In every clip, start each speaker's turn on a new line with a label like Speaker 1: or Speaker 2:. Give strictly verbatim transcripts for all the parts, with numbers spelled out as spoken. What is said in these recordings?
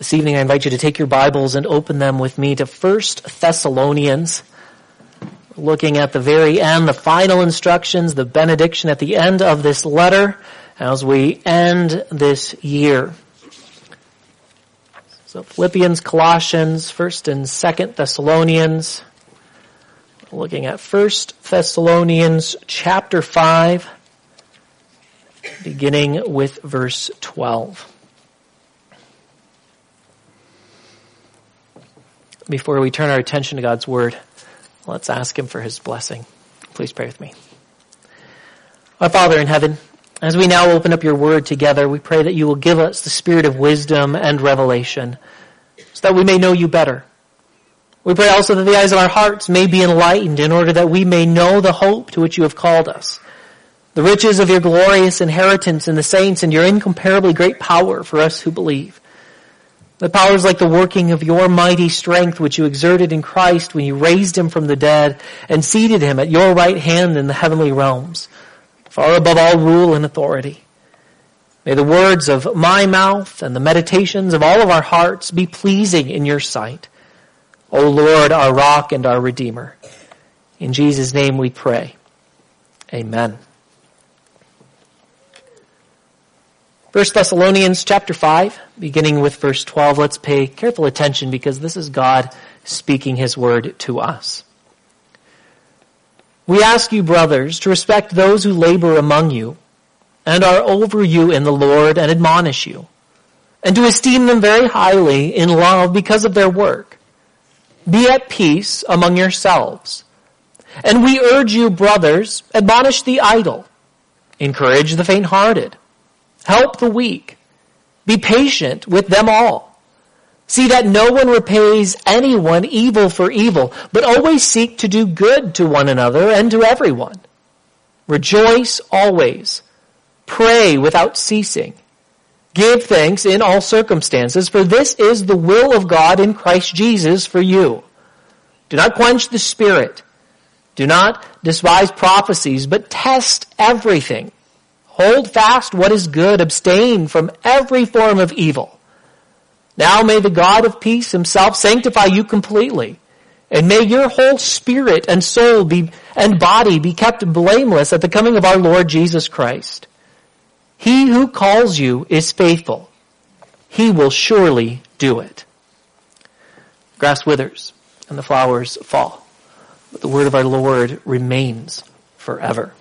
Speaker 1: This evening I invite you to take your Bibles and open them with me to First Thessalonians. Looking at the very end, the final instructions, the benediction at the end of this letter as we end this year. So Philippians, Colossians, First and Second Thessalonians. Looking at First Thessalonians chapter five, beginning with verse twelve. Before we turn our attention to God's Word, let's ask Him for His blessing. Please pray with me. Our Father in heaven, as we now open up your Word together, we pray that you will give us the spirit of wisdom and revelation so that we may know you better. We pray also that the eyes of our hearts may be enlightened in order that we may know the hope to which you have called us, the riches of your glorious inheritance in the saints and your incomparably great power for us who believe. The powers like the working of your mighty strength which you exerted in Christ when you raised him from the dead and seated him at your right hand in the heavenly realms, far above all rule and authority. May the words of my mouth and the meditations of all of our hearts be pleasing in your sight, O Lord, our rock and our Redeemer. In Jesus' name we pray. Amen. First Thessalonians chapter five, beginning with verse twelve. Let's pay careful attention because this is God speaking his word to us. We ask you, brothers, to respect those who labor among you and are over you in the Lord and admonish you, and to esteem them very highly in love because of their work. Be at peace among yourselves. And we urge you, brothers, admonish the idle, encourage the faint-hearted, help the weak. Be patient with them all. See that no one repays anyone evil for evil, but always seek to do good to one another and to everyone. Rejoice always. Pray without ceasing. Give thanks in all circumstances, for this is the will of God in Christ Jesus for you. Do not quench the Spirit. Do not despise prophecies, but test everything. Hold fast what is good. Abstain from every form of evil. Now may the God of peace himself sanctify you completely, and may your whole spirit and soul be, and body be kept blameless at the coming of our Lord Jesus Christ. He who calls you is faithful. He will surely do it. Grass withers and the flowers fall, but the word of our Lord remains forever.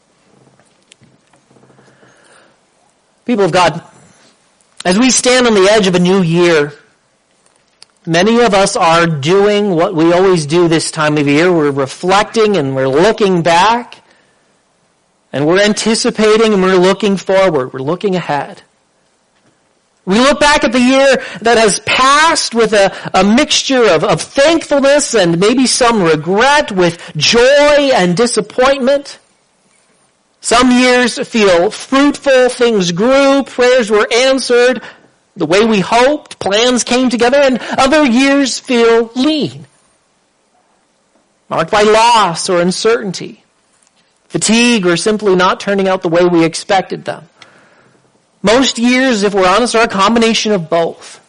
Speaker 1: People of God, as we stand on the edge of a new year, many of us are doing what we always do this time of year. We're reflecting and we're looking back, and we're anticipating and we're looking forward. We're looking ahead. We look back at the year that has passed with a, a mixture of, of thankfulness and maybe some regret, with joy and disappointment. Some years feel fruitful, things grew, prayers were answered the way we hoped, plans came together, and other years feel lean, marked by loss or uncertainty, fatigue, or simply not turning out the way we expected them. Most years, if we're honest, are a combination of both.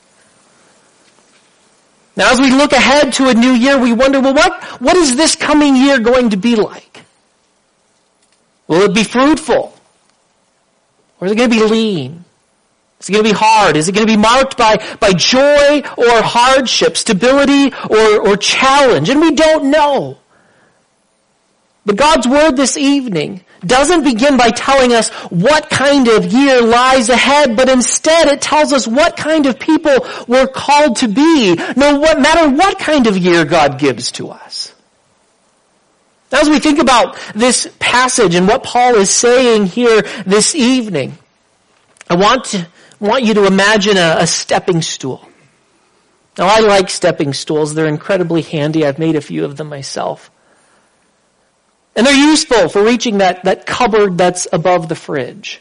Speaker 1: Now, as we look ahead to a new year, we wonder, well, what, what is this coming year going to be like? Will it be fruitful? Or is it going to be lean? Is it going to be hard? Is it going to be marked by, by joy or hardship, stability or, or challenge? And we don't know. But God's word this evening doesn't begin by telling us what kind of year lies ahead, but instead it tells us what kind of people we're called to be, no what matter what kind of year God gives to us. Now, as we think about this passage and what Paul is saying here this evening, I want to, want you to imagine a, a stepping stool. Now, I like stepping stools. They're incredibly handy. I've made a few of them myself. And they're useful for reaching that, that cupboard that's above the fridge,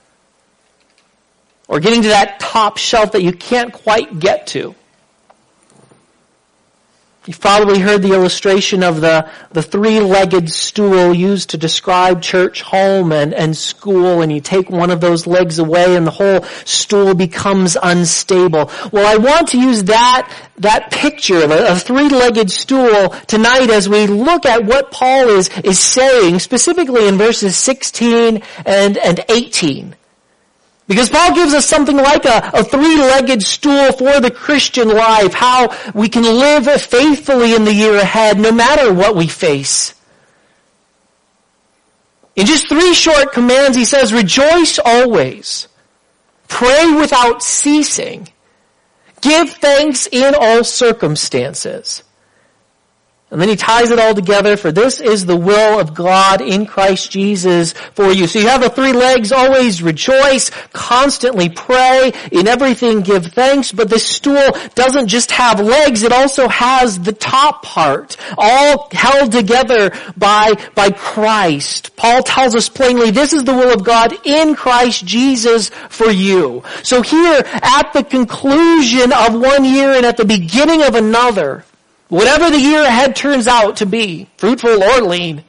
Speaker 1: or getting to that top shelf that you can't quite get to. You've probably heard the illustration of the, the three-legged stool used to describe church, home, and, and school, and you take one of those legs away and the whole stool becomes unstable. Well, I want to use that, that picture of a, a three-legged stool tonight as we look at what Paul is, is saying, specifically in verses sixteen and, and eighteen. Because Paul gives us something like a, a three-legged stool for the Christian life, how we can live faithfully in the year ahead no matter what we face. In just three short commands, he says, rejoice always, pray without ceasing, give thanks in all circumstances. And then he ties it all together, for this is the will of God in Christ Jesus for you. So you have the three legs, always rejoice, constantly pray, in everything give thanks, but this stool doesn't just have legs, it also has the top part, all held together by, by Christ. Paul tells us plainly, this is the will of God in Christ Jesus for you. So here, at the conclusion of one year and at the beginning of another, whatever the year ahead turns out to be, fruitful or lean,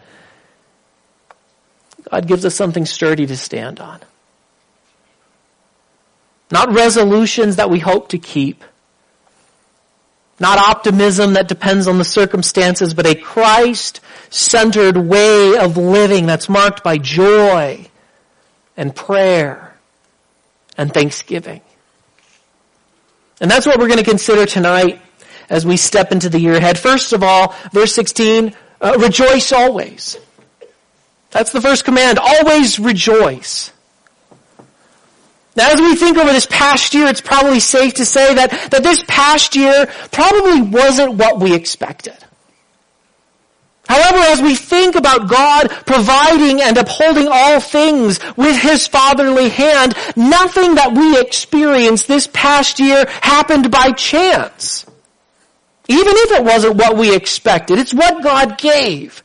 Speaker 1: God gives us something sturdy to stand on. Not resolutions that we hope to keep. Not optimism that depends on the circumstances, but a Christ-centered way of living that's marked by joy and prayer and thanksgiving. And that's what we're going to consider tonight as we step into the year ahead. First of all, verse sixteen, uh, rejoice always. That's the first command, always rejoice. Now as we think over this past year, it's probably safe to say that, that this past year probably wasn't what we expected. However, as we think about God providing and upholding all things with His fatherly hand, nothing that we experienced this past year happened by chance. Even if it wasn't what we expected, it's what God gave.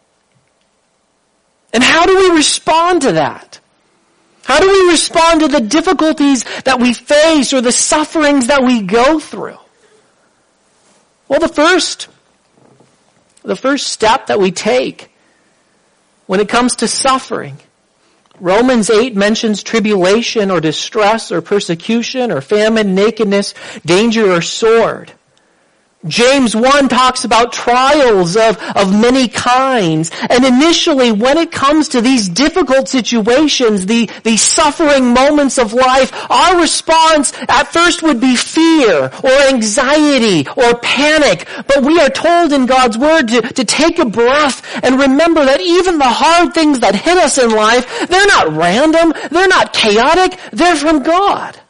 Speaker 1: And how do we respond to that? How do we respond to the difficulties that we face or the sufferings that we go through? Well, the first, the first step that we take when it comes to suffering, Romans eight mentions tribulation or distress or persecution or famine, nakedness, danger or sword. James one talks about trials of, of many kinds. And initially, when it comes to these difficult situations, the, the suffering moments of life, our response at first would be fear or anxiety or panic. But we are told in God's Word to, to take a breath and remember that even the hard things that hit us in life, they're not random, they're not chaotic, they're from God.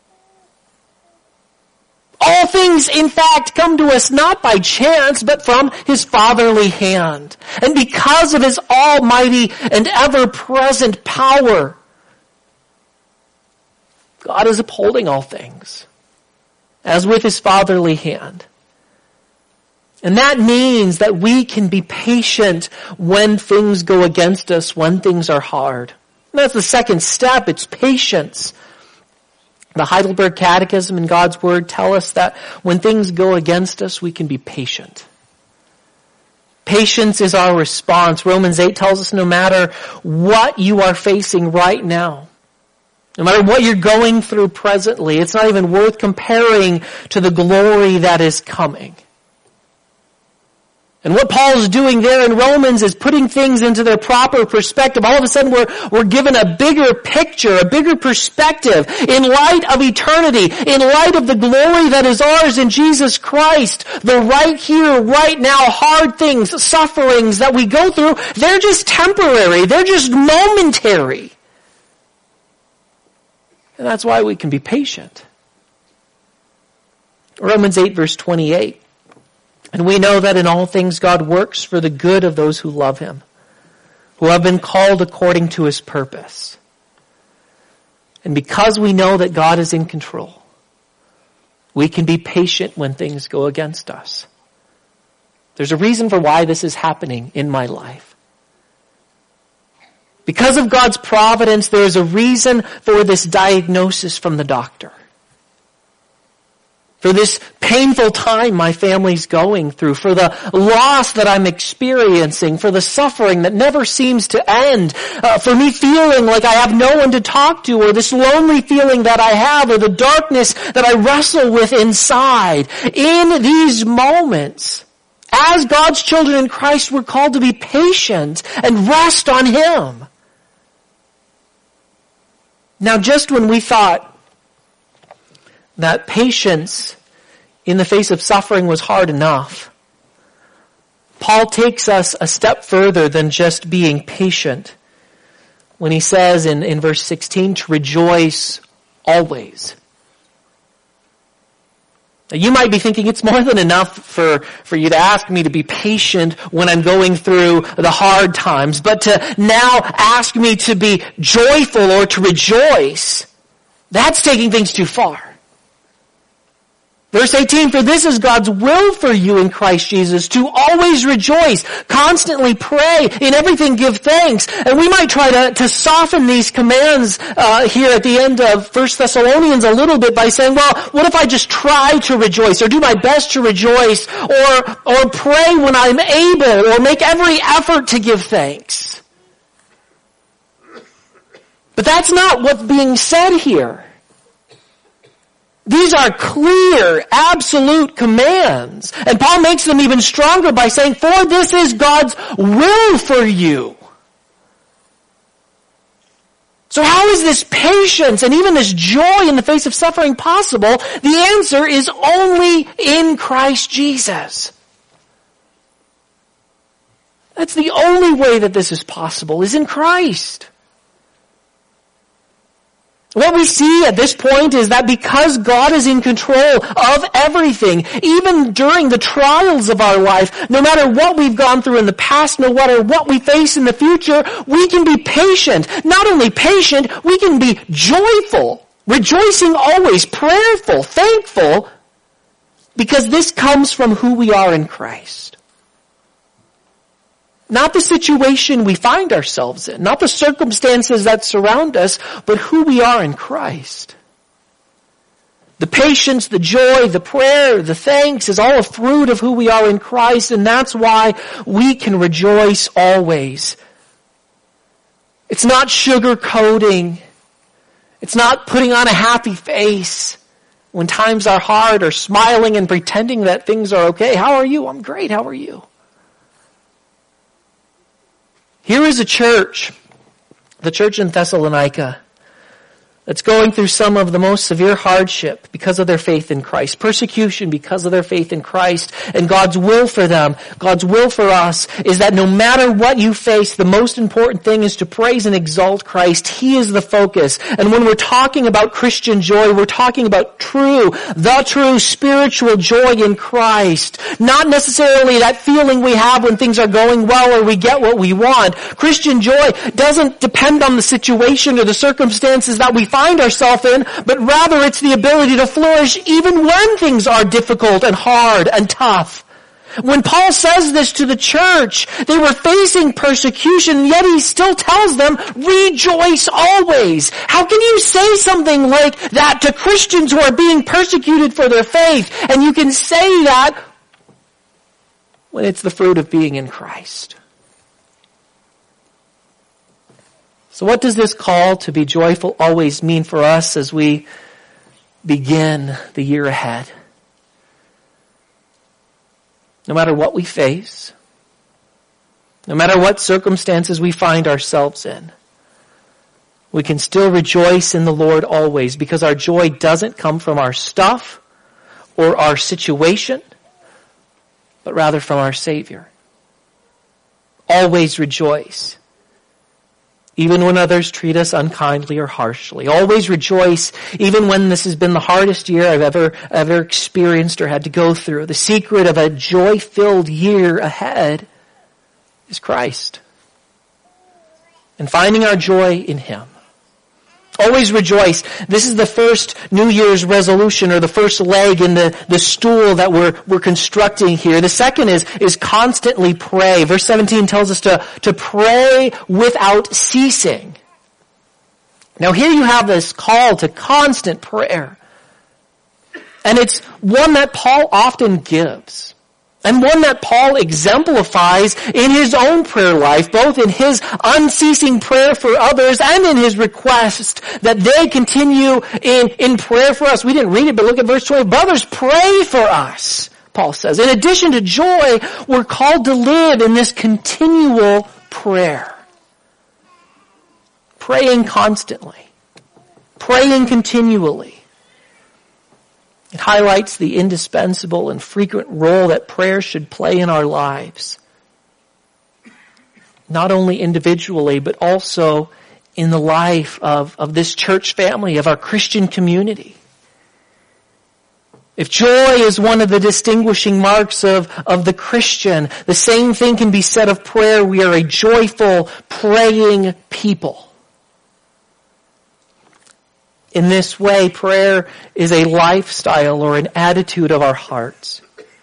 Speaker 1: All things, in fact, come to us not by chance, but from His fatherly hand. And because of His almighty and ever-present power, God is upholding all things, as with His fatherly hand. And that means that we can be patient when things go against us, when things are hard. And that's the second step, it's patience. The Heidelberg Catechism and God's Word tell us that when things go against us, we can be patient. Patience is our response. Romans eight tells us no matter what you are facing right now, no matter what you're going through presently, it's not even worth comparing to the glory that is coming. And what Paul's doing there in Romans is putting things into their proper perspective. All of a sudden we're, we're given a bigger picture, a bigger perspective in light of eternity, in light of the glory that is ours in Jesus Christ. The right here, right now, hard things, sufferings that we go through, they're just temporary. They're just momentary. And that's why we can be patient. Romans eight verse twenty-eight. And we know that in all things God works for the good of those who love Him, who have been called according to His purpose. And because we know that God is in control, we can be patient when things go against us. There's a reason for why this is happening in my life. Because of God's providence, there is a reason for this diagnosis from the doctor. for this painful time my family's going through, for the loss that I'm experiencing, for the suffering that never seems to end, uh, for me feeling like I have no one to talk to, or this lonely feeling that I have, or the darkness that I wrestle with inside. In these moments, as God's children in Christ, we're called to be patient and rest on Him. Now, just when we thought that patience in the face of suffering was hard enough, Paul takes us a step further than just being patient when he says in, in verse sixteen to rejoice always. Now, you might be thinking it's more than enough for, for you to ask me to be patient when I'm going through the hard times, but to now ask me to be joyful or to rejoice, that's taking things too far. Verse eighteen, for this is God's will for you in Christ Jesus, to always rejoice, constantly pray, in everything give thanks. And we might try to, to soften these commands uh, here at the end of First Thessalonians a little bit by saying, well, what if I just try to rejoice, or do my best to rejoice, or, or pray when I'm able, or make every effort to give thanks? But that's not what's being said here. These are clear, absolute commands. And Paul makes them even stronger by saying, for this is God's will for you. So how is this patience and even this joy in the face of suffering possible? The answer is only in Christ Jesus. That's the only way that this is possible, is in Christ. What we see at this point is that because God is in control of everything, even during the trials of our life, no matter what we've gone through in the past, no matter what we face in the future, we can be patient. Not only patient, we can be joyful, rejoicing always, prayerful, thankful, because this comes from who we are in Christ. Not the situation we find ourselves in, not the circumstances that surround us, but who we are in Christ. The patience, the joy, the prayer, the thanks is all a fruit of who we are in Christ, and that's why we can rejoice always. It's not sugarcoating. It's not putting on a happy face when times are hard, or smiling and pretending that things are okay. How are you? I'm great. How are you? Here is a church, the church in Thessalonica, that's going through some of the most severe hardship because of their faith in Christ, persecution because of their faith in Christ, and God's will for them, God's will for us, is that no matter what you face, the most important thing is to praise and exalt Christ. He is the focus. And when we're talking about Christian joy, we're talking about true, the true spiritual joy in Christ. Not necessarily that feeling we have when things are going well or we get what we want. Christian joy doesn't depend on the situation or the circumstances that we find find ourselves in, but rather it's the ability to flourish even when things are difficult and hard and tough. When Paul says this to the church, they were facing persecution, yet he still tells them, rejoice always. How can you say something like that to Christians who are being persecuted for their faith? And you can say that when it's the fruit of being in Christ. So what does this call to be joyful always mean for us as we begin the year ahead? No matter what we face, no matter what circumstances we find ourselves in, we can still rejoice in the Lord always, because our joy doesn't come from our stuff or our situation, but rather from our Savior. Always rejoice, even when others treat us unkindly or harshly. Always rejoice, even when this has been the hardest year I've ever, ever experienced or had to go through. The secret of a joy-filled year ahead is Christ, and finding our joy in Him. Always rejoice. This is the first New Year's resolution, or the first leg in the, the stool that we're, we're constructing here. The second is, is constantly pray. Verse seventeen tells us to, to pray without ceasing. Now here you have this call to constant prayer. And it's one that Paul often gives. And one that Paul exemplifies in his own prayer life, both in his unceasing prayer for others and in his request that they continue in, in prayer for us. We didn't read it, but look at verse twenty. Brothers, pray for us, Paul says. In addition to joy, we're called to live in this continual prayer. Praying constantly. Praying continually. It highlights the indispensable and frequent role that prayer should play in our lives. Not only individually, but also in the life of, of this church family, of our Christian community. If joy is one of the distinguishing marks of, of the Christian, the same thing can be said of prayer. We are a joyful, praying people. In this way, prayer is a lifestyle or an attitude of our hearts.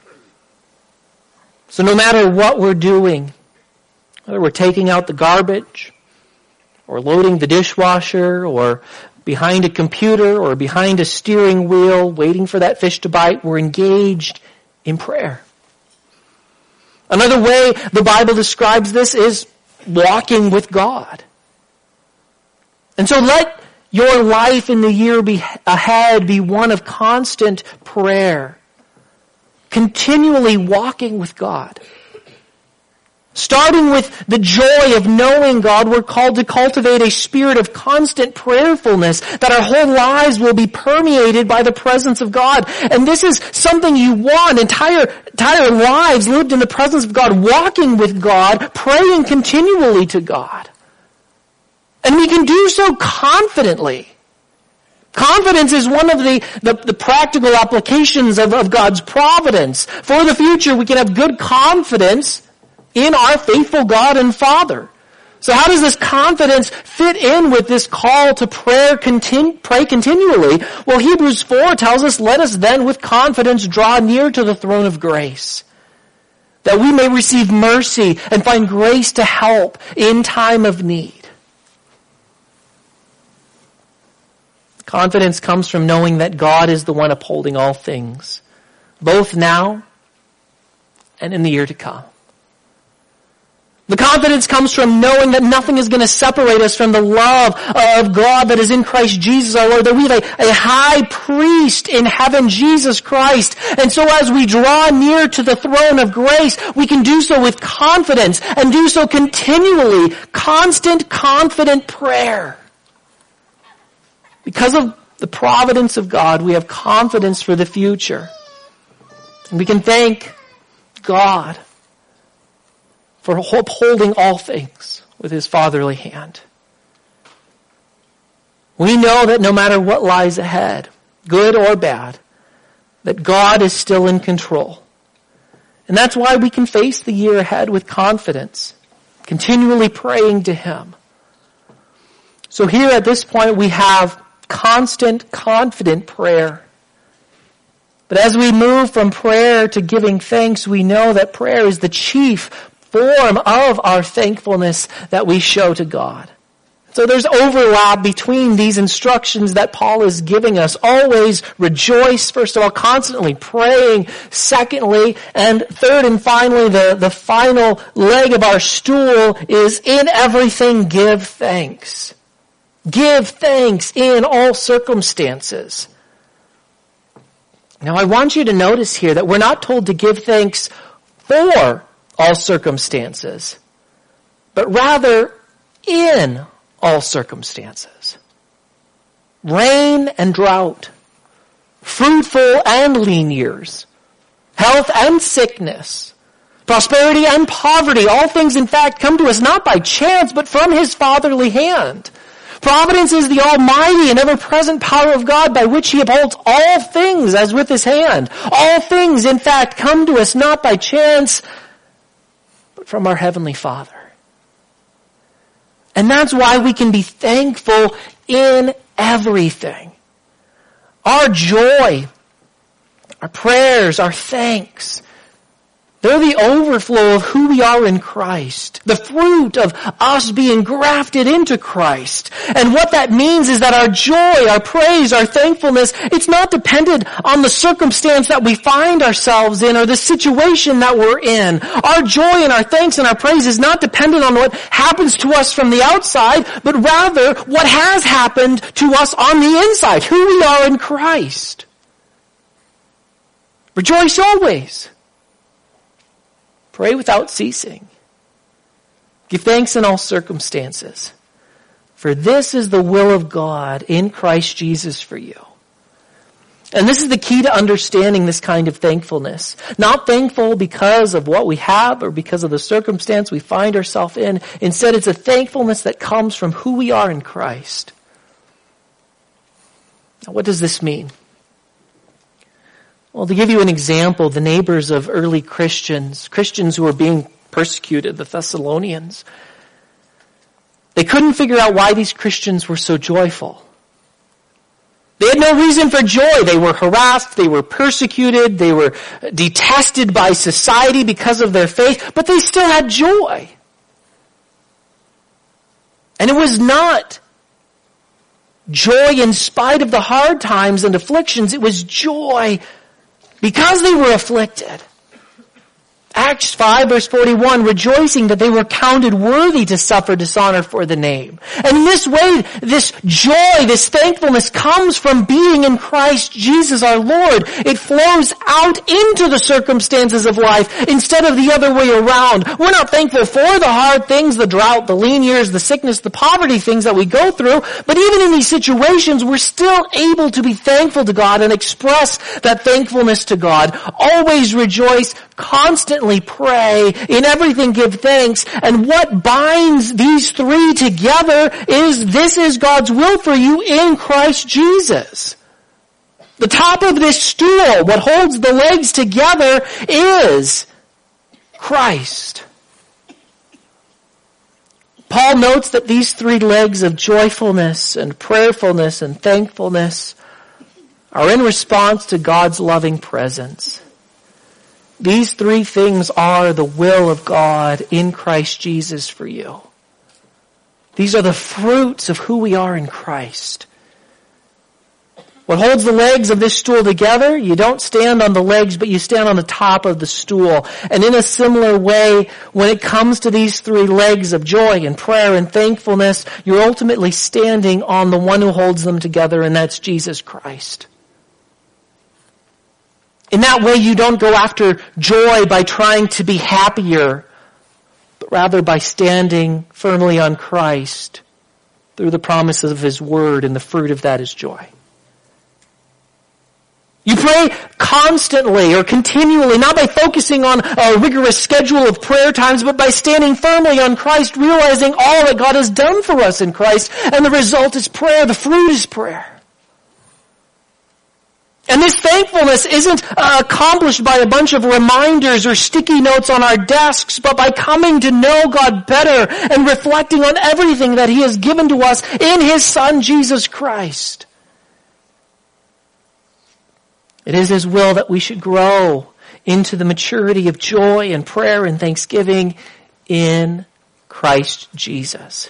Speaker 1: So no matter what we're doing, whether we're taking out the garbage, or loading the dishwasher, or behind a computer, or behind a steering wheel, waiting for that fish to bite, we're engaged in prayer. Another way the Bible describes this is walking with God. And so let your life in the year be ahead be one of constant prayer. Continually walking with God. Starting with the joy of knowing God, we're called to cultivate a spirit of constant prayerfulness, that our whole lives will be permeated by the presence of God. And this is something you want, entire, entire lives lived in the presence of God, walking with God, praying continually to God. And we can do so confidently. Confidence is one of the, the, the practical applications of, of God's providence. For the future, we can have good confidence in our faithful God and Father. So how does this confidence fit in with this call to prayer, continu- pray continually? Well, Hebrews four tells us, let us then with confidence draw near to the throne of grace, that we may receive mercy and find grace to help in time of need. Confidence comes from knowing that God is the one upholding all things, both now and in the year to come. The confidence comes from knowing that nothing is going to separate us from the love of God that is in Christ Jesus our Lord, that we have a, a high priest in heaven, Jesus Christ. And so as we draw near to the throne of grace, we can do so with confidence and do so continually, constant, confident prayer. Because of the providence of God, we have confidence for the future. And we can thank God for upholding all things with His fatherly hand. We know that no matter what lies ahead, good or bad, that God is still in control. And that's why we can face the year ahead with confidence, continually praying to Him. So here at this point we have constant, confident prayer. But as we move from prayer to giving thanks, we know that prayer is the chief form of our thankfulness that we show to God. So there's overlap between these instructions that Paul is giving us. Always rejoice, first of all, constantly praying, secondly, and third and finally, the, the final leg of our stool is in everything give thanks. Give thanks in all circumstances. Now I want you to notice here that we're not told to give thanks for all circumstances, but rather in all circumstances. Rain and drought, fruitful and lean years, health and sickness, prosperity and poverty, all things in fact come to us not by chance, but from His fatherly hand. Providence is the almighty and ever-present power of God by which He upholds all things as with His hand. All things, in fact, come to us not by chance, but from our Heavenly Father. And that's why we can be thankful in everything. Our joy, our prayers, our thanks, They're the overflow of who we are in Christ. The fruit of us being grafted into Christ. And what that means is that our joy, our praise, our thankfulness, it's not dependent on the circumstance that we find ourselves in or the situation that we're in. Our joy and our thanks and our praise is not dependent on what happens to us from the outside, but rather what has happened to us on the inside, who we are in Christ. Rejoice always. Pray without ceasing. Give thanks in all circumstances. For this is the will of God in Christ Jesus for you. And this is the key to understanding this kind of thankfulness. Not thankful because of what we have or because of the circumstance we find ourselves in. Instead, it's a thankfulness that comes from who we are in Christ. Now, what does this mean? Well, to give you an example, the neighbors of early Christians, Christians who were being persecuted, the Thessalonians, they couldn't figure out why these Christians were so joyful. They had no reason for joy. They were harassed, they were persecuted, they were detested by society because of their faith, but they still had joy. And it was not joy in spite of the hard times and afflictions, it was joy because they were afflicted. Acts five verse forty-one, rejoicing that they were counted worthy to suffer dishonor for the name. And in this way, this joy, this thankfulness comes from being in Christ Jesus our Lord. It flows out into the circumstances of life instead of the other way around. We're not thankful for the hard things, the drought, the lean years, the sickness, the poverty things that we go through, but even in these situations, we're still able to be thankful to God and express that thankfulness to God. Always rejoice, constantly pray, in everything give thanks. And what binds these three together is this is God's will for you in Christ Jesus. The top of this stool, what holds the legs together is Christ. Paul notes that these three legs of joyfulness and prayerfulness and thankfulness are in response to God's loving presence. These three things are the will of God in Christ Jesus for you. These are the fruits of who we are in Christ. What holds the legs of this stool together? You don't stand on the legs, but you stand on the top of the stool. And in a similar way, when it comes to these three legs of joy and prayer and thankfulness, you're ultimately standing on the one who holds them together, and that's Jesus Christ. In that way, you don't go after joy by trying to be happier, but rather by standing firmly on Christ through the promises of His Word, and the fruit of that is joy. You pray constantly or continually, not by focusing on a rigorous schedule of prayer times, but by standing firmly on Christ, realizing all that God has done for us in Christ, and the result is prayer, the fruit is prayer. And this thankfulness isn't uh, accomplished by a bunch of reminders or sticky notes on our desks, but by coming to know God better and reflecting on everything that He has given to us in His Son, Jesus Christ. It is His will that we should grow into the maturity of joy and prayer and thanksgiving in Christ Jesus.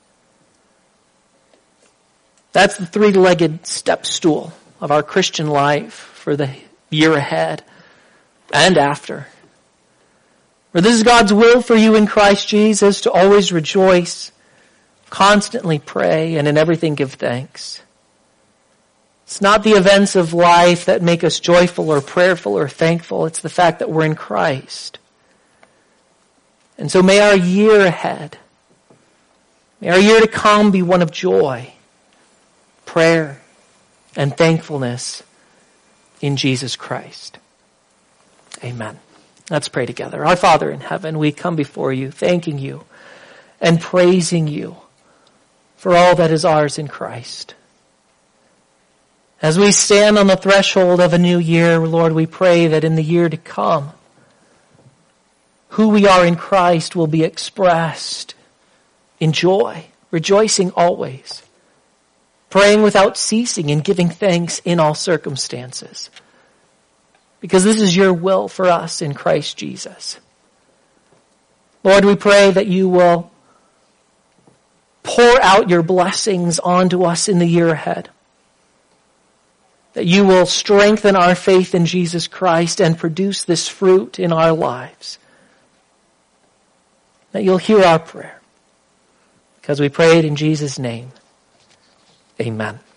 Speaker 1: That's the three-legged step stool of our Christian life for the year ahead and after. For this is God's will for you in Christ Jesus, to always rejoice, constantly pray, and in everything give thanks. It's not the events of life that make us joyful or prayerful or thankful. It's the fact that we're in Christ. And so may our year ahead, may our year to come be one of joy, prayer, and thankfulness in Jesus Christ. Amen. Let's pray together. Our Father in heaven, we come before you, thanking you and praising you for all that is ours in Christ. As we stand on the threshold of a new year, Lord, we pray that in the year to come, who we are in Christ will be expressed in joy, rejoicing always, praying without ceasing and giving thanks in all circumstances. because this is your will for us in Christ Jesus. Lord, we pray that you will pour out your blessings onto us in the year ahead. That you will strengthen our faith in Jesus Christ and produce this fruit in our lives. That you'll hear our prayer. Because we pray it in Jesus' name. Amen.